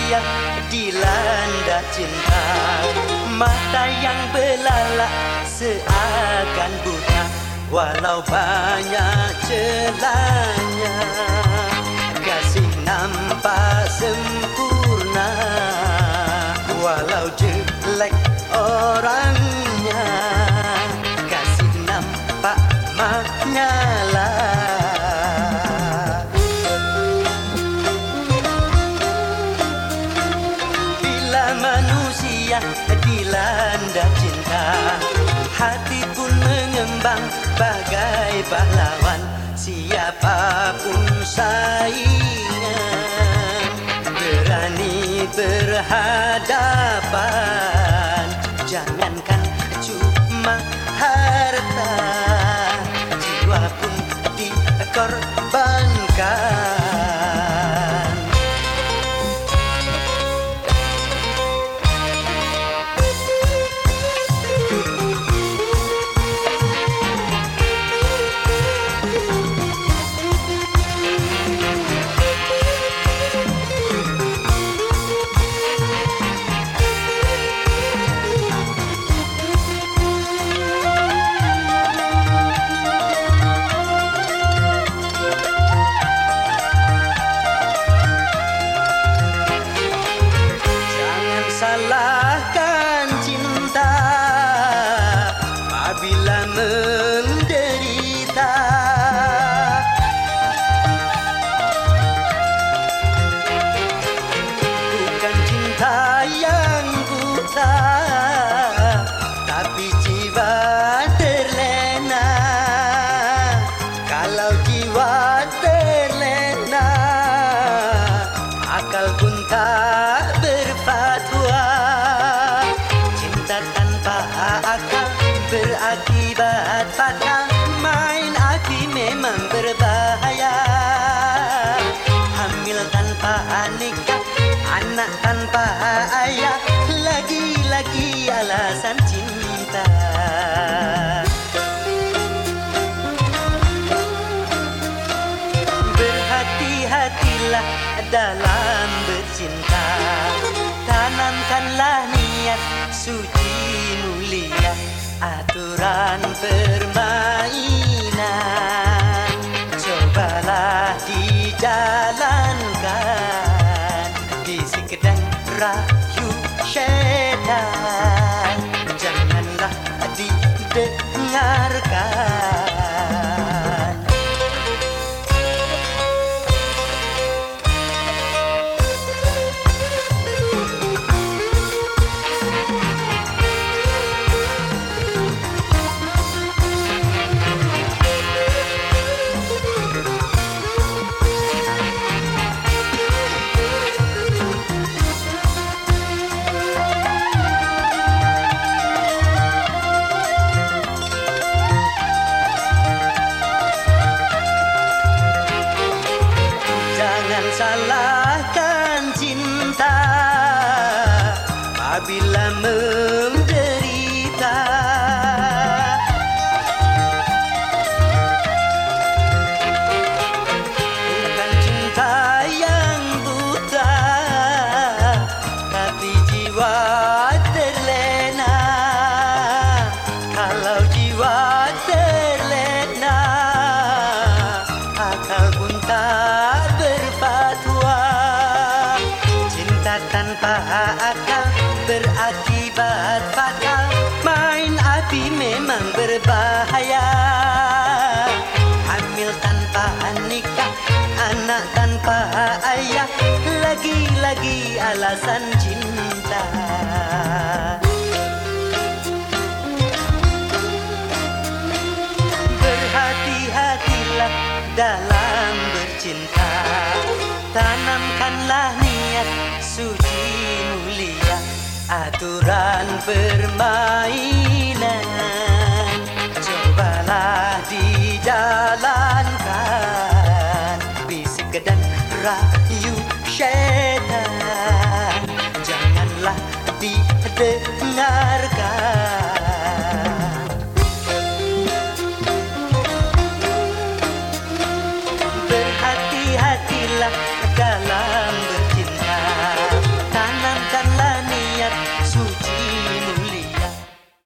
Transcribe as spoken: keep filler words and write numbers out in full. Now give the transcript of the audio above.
manusia dilanda cinta. Mata yang belalak seakan buta, walau banyak celahnya. Kasih nampak sempurna, walau jelek orangnya. Kasih nampak menyala. Bila manusia dilanda cinta, hati pun mengembang bagai pahlawan. Siapapun saingan, berani berhadapan. Jangankan cuma harta, jiwa pun dikorbankan. Salahkan cinta apabila menderita. Bukan cinta yang buta, tapi jiwa terlena. Kalau jiwa terlena, akal pun tak berfatwa. Cinta tanpa akal berakibat fatal. Main api memang berbahaya. Hamil tanpa nikah, anak tanpa ayah, lagi-lagi alasan cinta. Berhati-hatilah dalam bercinta. Tanamkanlah niat suci mulia, aturan permainan cobalah dijalankan. Bisik dan rayu syaitan janganlah didengarkan. Jangan salahkan cinta apabila menderita. Bukan cinta yang buta, tapi jiwa terlena. Kalau jiwa terlena, akal pun tak berfatwa. Cinta tanpa akal berakibat fatal. Main api memang berbahaya. Hamil tanpa nikah, anak tanpa ayah, lagi-lagi alasan cinta. Berhati-hatilah dalam bercinta. Tanamkanlah niat suci mulia, aturan permainan cobalah dijalankan. Bisik dan rayu syaitan janganlah didengarkan.